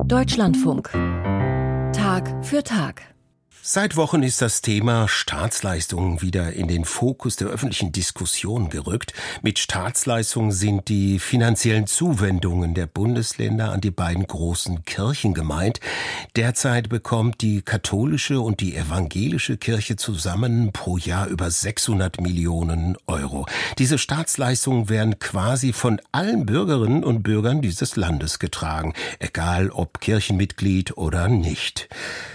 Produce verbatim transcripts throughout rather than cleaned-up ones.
Deutschlandfunk. Tag für Tag. Seit Wochen ist das Thema Staatsleistungen wieder in den Fokus der öffentlichen Diskussion gerückt. Mit Staatsleistungen sind die finanziellen Zuwendungen der Bundesländer an die beiden großen Kirchen gemeint. Derzeit bekommt die katholische und die evangelische Kirche zusammen pro Jahr über sechshundert Millionen Euro. Diese Staatsleistungen werden quasi von allen Bürgerinnen und Bürgern dieses Landes getragen, egal ob Kirchenmitglied oder nicht.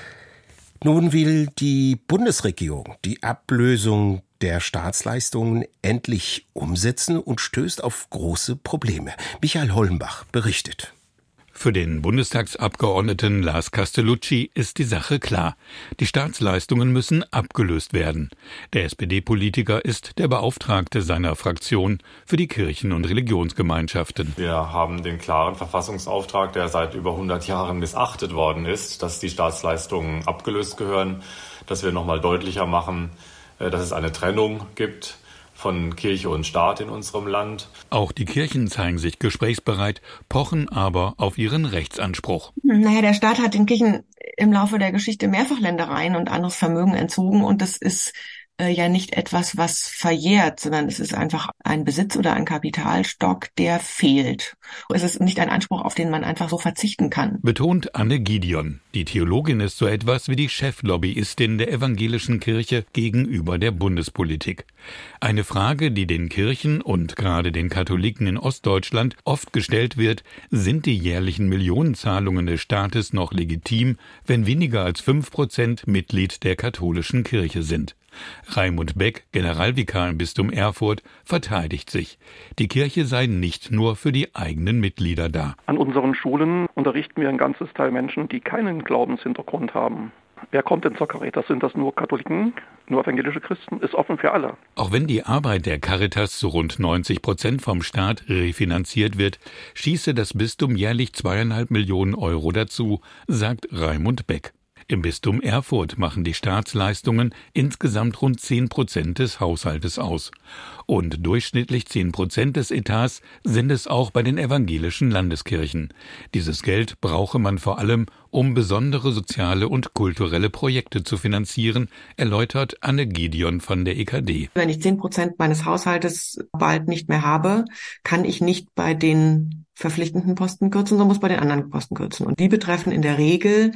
Nun will die Bundesregierung die Ablösung der Staatsleistungen endlich umsetzen und stößt auf große Probleme. Michael Hollenbach berichtet. Für den Bundestagsabgeordneten Lars Castellucci ist die Sache klar. Die Staatsleistungen müssen abgelöst werden. Der S P D-Politiker ist der Beauftragte seiner Fraktion für die Kirchen- und Religionsgemeinschaften. Wir haben den klaren Verfassungsauftrag, der seit über hundert Jahren missachtet worden ist, dass die Staatsleistungen abgelöst gehören, dass wir nochmal deutlicher machen, dass es eine Trennung gibt von Kirche und Staat in unserem Land. Auch die Kirchen zeigen sich gesprächsbereit, pochen aber auf ihren Rechtsanspruch. Naja, der Staat hat den Kirchen im Laufe der Geschichte mehrfach Ländereien und anderes Vermögen entzogen und das ist äh, ja nicht etwas, was verjährt, sondern es ist einfach ein Besitz oder ein Kapitalstock, der fehlt. Es ist nicht ein Anspruch, auf den man einfach so verzichten kann. Betont Anne Gideon. Die Theologin ist so etwas wie die Cheflobbyistin der evangelischen Kirche gegenüber der Bundespolitik. Eine Frage, die den Kirchen und gerade den Katholiken in Ostdeutschland oft gestellt wird: Sind die jährlichen Millionenzahlungen des Staates noch legitim, wenn weniger als fünf Prozent Mitglied der katholischen Kirche sind? Raimund Beck, Generalvikar im Bistum Erfurt, verteidigt sich. Die Kirche sei nicht nur für die eigenen Mitglieder da. An unseren Schulen unterrichten wir ein ganzes Teil Menschen, die keinen Glaubenshintergrund haben. Wer kommt denn zur Caritas? Sind das nur Katholiken, nur evangelische Christen? Ist offen für alle. Auch wenn die Arbeit der Caritas zu rund neunzig Prozent vom Staat refinanziert wird, schieße das Bistum jährlich zweieinhalb Millionen Euro dazu, sagt Raimund Beck. Im Bistum Erfurt machen die Staatsleistungen insgesamt rund zehn Prozent des Haushaltes aus. Und durchschnittlich zehn Prozent des Etats sind es auch bei den evangelischen Landeskirchen. Dieses Geld brauche man vor allem, um besondere soziale und kulturelle Projekte zu finanzieren, erläutert Anne Gideon von der E K D. Wenn ich zehn Prozent meines Haushaltes bald nicht mehr habe, kann ich nicht bei den verpflichtenden Posten kürzen, sondern muss bei den anderen Posten kürzen. Und die betreffen in der Regel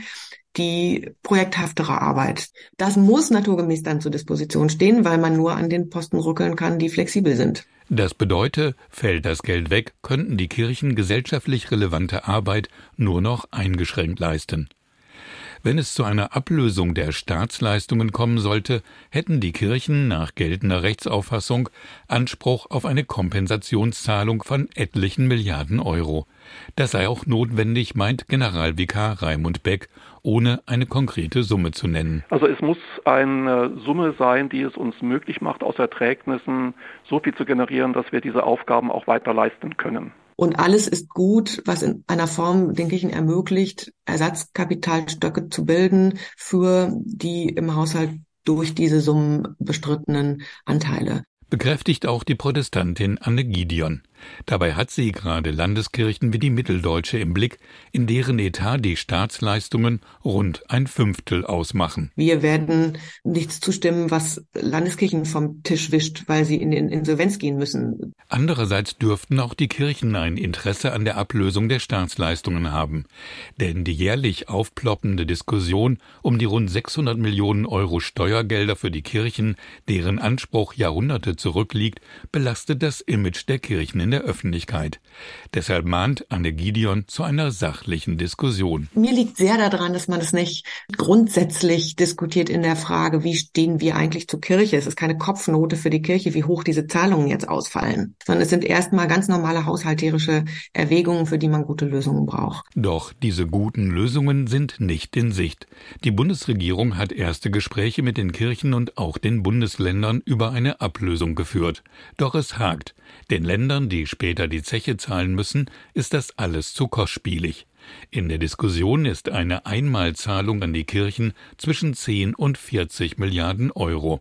die projekthaftere Arbeit. Das muss naturgemäß dann zur Disposition stehen, weil man nur an den Posten rückeln kann, die flexibel sind. Das bedeutet, fällt das Geld weg, könnten die Kirchen gesellschaftlich relevante Arbeit nur noch eingeschränkt leisten. Wenn es zu einer Ablösung der Staatsleistungen kommen sollte, hätten die Kirchen nach geltender Rechtsauffassung Anspruch auf eine Kompensationszahlung von etlichen Milliarden Euro. Das sei auch notwendig, meint Generalvikar Raimund Beck, ohne eine konkrete Summe zu nennen. Also es muss eine Summe sein, die es uns möglich macht, aus Erträgnissen so viel zu generieren, dass wir diese Aufgaben auch weiter leisten können. Und alles ist gut, was in einer Form den Kirchen ermöglicht, Ersatzkapitalstöcke zu bilden für die im Haushalt durch diese Summen bestrittenen Anteile. Bekräftigt auch die Protestantin Anne Gideon. Dabei hat sie gerade Landeskirchen wie die Mitteldeutsche im Blick, in deren Etat die Staatsleistungen rund ein Fünftel ausmachen. Wir werden nichts zustimmen, was Landeskirchen vom Tisch wischt, weil sie in den Insolvenz gehen müssen. Andererseits dürften auch die Kirchen ein Interesse an der Ablösung der Staatsleistungen haben. Denn die jährlich aufploppende Diskussion um die rund sechshundert Millionen Euro Steuergelder für die Kirchen, deren Anspruch Jahrhunderte zurückliegt, belastet das Image der Kirchen in der Öffentlichkeit. Deshalb mahnt Anne Gideon zu einer sachlichen Diskussion. Mir liegt sehr daran, dass man es nicht grundsätzlich diskutiert in der Frage, wie stehen wir eigentlich zur Kirche. Es ist keine Kopfnote für die Kirche, wie hoch diese Zahlungen jetzt ausfallen, sondern es sind erstmal ganz normale haushalterische Erwägungen, für die man gute Lösungen braucht. Doch diese guten Lösungen sind nicht in Sicht. Die Bundesregierung hat erste Gespräche mit den Kirchen und auch den Bundesländern über eine Ablösung geführt. Doch es hakt. Den Ländern, die später die Zeche zahlen müssen, ist das alles zu kostspielig. In der Diskussion ist eine Einmalzahlung an die Kirchen zwischen zehn und vierzig Milliarden Euro.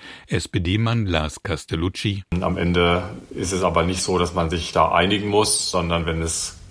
S P D-Mann Lars Castellucci. Am Ende ist es aber nicht so, dass man sich da einigen muss, sondern wenn es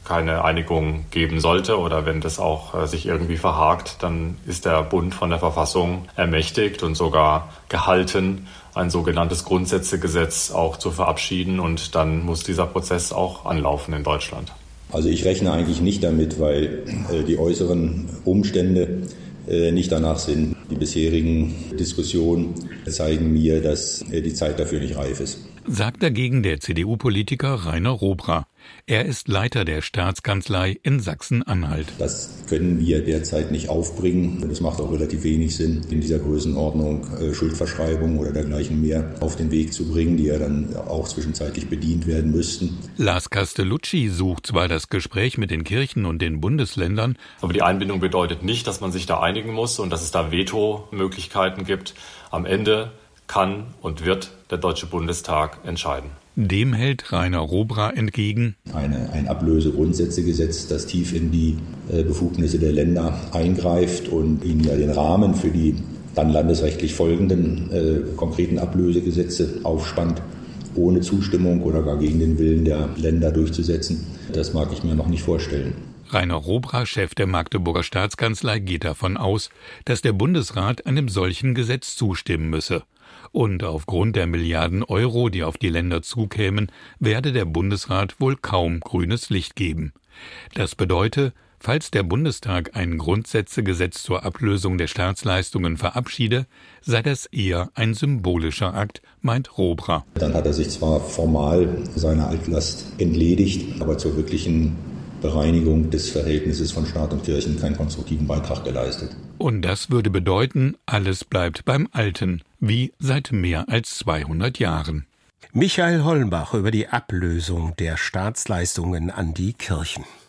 keine Einigung geben sollte oder wenn das auch äh, sich irgendwie verhakt, dann ist der Bund von der Verfassung ermächtigt und sogar gehalten, ein sogenanntes Grundsätzegesetz auch zu verabschieden. Und dann muss dieser Prozess auch anlaufen in Deutschland. Also ich rechne eigentlich nicht damit, weil äh, die äußeren Umstände äh, nicht danach sind. Die bisherigen Diskussionen zeigen mir, dass äh, die Zeit dafür nicht reif ist. Sagt dagegen der C D U-Politiker Rainer Robra. Er ist Leiter der Staatskanzlei in Sachsen-Anhalt. Das können wir derzeit nicht aufbringen. Und es macht auch relativ wenig Sinn, in dieser Größenordnung äh, Schuldverschreibungen oder dergleichen mehr auf den Weg zu bringen, die ja dann auch zwischenzeitlich bedient werden müssten. Lars Castellucci sucht zwar das Gespräch mit den Kirchen und den Bundesländern, aber die Einbindung bedeutet nicht, dass man sich da einigen muss und dass es da Veto-Möglichkeiten gibt. Am Ende kann und wird der Deutsche Bundestag entscheiden. Dem hält Rainer Robra entgegen: Eine, ein Ablösegrundsätzegesetz, das tief in die äh, Befugnisse der Länder eingreift und ihnen ja den Rahmen für die dann landesrechtlich folgenden äh, konkreten Ablösegesetze aufspannt, ohne Zustimmung oder gar gegen den Willen der Länder durchzusetzen. Das mag ich mir noch nicht vorstellen. Rainer Robra, Chef der Magdeburger Staatskanzlei, geht davon aus, dass der Bundesrat einem solchen Gesetz zustimmen müsse. Und aufgrund der Milliarden Euro, die auf die Länder zukämen, werde der Bundesrat wohl kaum grünes Licht geben. Das bedeute, falls der Bundestag ein Grundsätzegesetz zur Ablösung der Staatsleistungen verabschiede, sei das eher ein symbolischer Akt, meint Robra. Dann hat er sich zwar formal seiner Altlast entledigt, aber zur wirklichen Bereinigung des Verhältnisses von Staat und Kirchen keinen konstruktiven Beitrag geleistet. Und das würde bedeuten, alles bleibt beim Alten, wie seit mehr als zweihundert Jahren. Michael Hollenbach über die Ablösung der Staatsleistungen an die Kirchen.